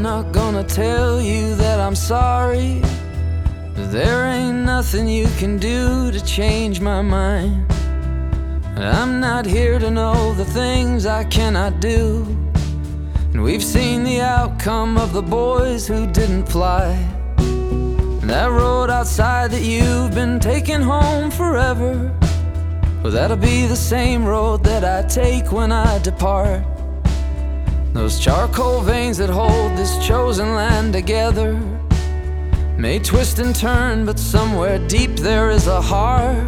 not gonna tell you that I'm sorry. There ain't nothing you can do to change my mind. And I'm not here to know the things I cannot do. And we've seen the outcome of the boys who didn't fly. And that road outside that you've been taking home forever, well, that'll be the same road that I take when I depart. Those charcoal veins that hold this chosen land together may twist and turn, but somewhere deep there is a heart.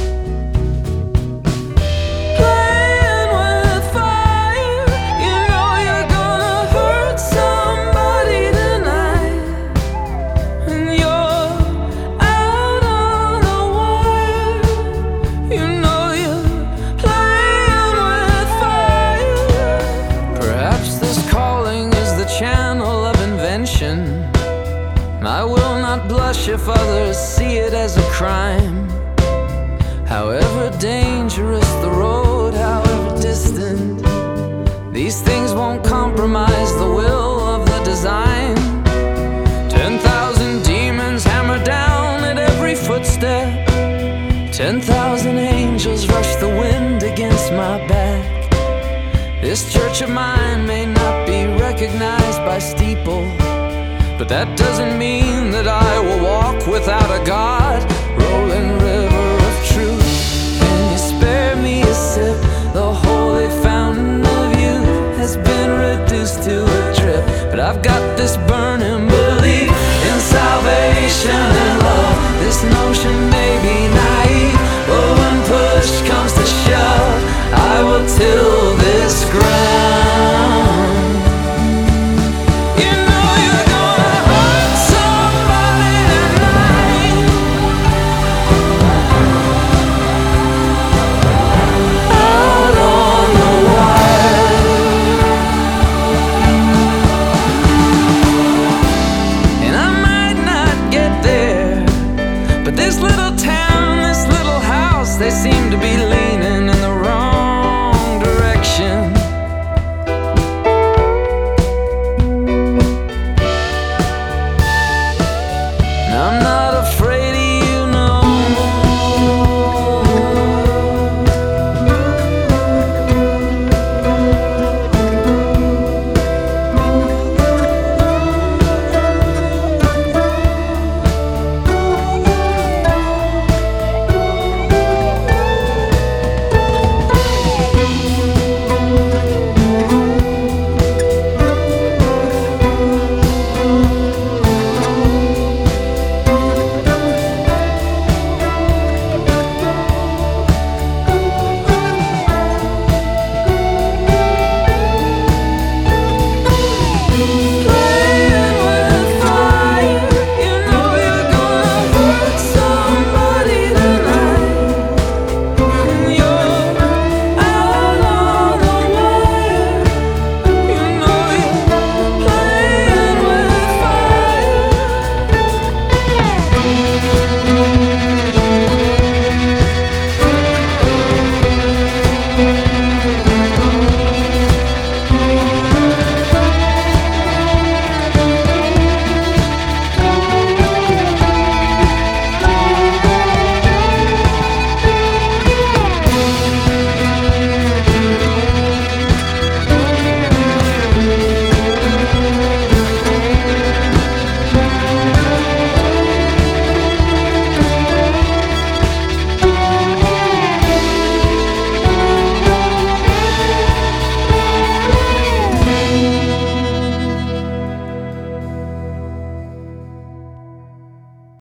Playing with fire, you know you're gonna hurt somebody tonight. And you're out on a wire, you know you're playing with fire. Perhaps this calling is the channel of invention. I will not blush if others see it as a crime. However dangerous the road, however distant, these things won't compromise the will of the design. 10,000 demons hammer down at every footstep. 10,000 angels rush the wind against my back. This church of mine may not be recognized by steeple, but that doesn't mean that I will walk without a God. Rolling river of truth, can you spare me a sip? The holy fountain of youth has been reduced to a drip. But I've got this burning belief in salvation and love. This notion may be naive, but when push comes to shove, I will till this ground.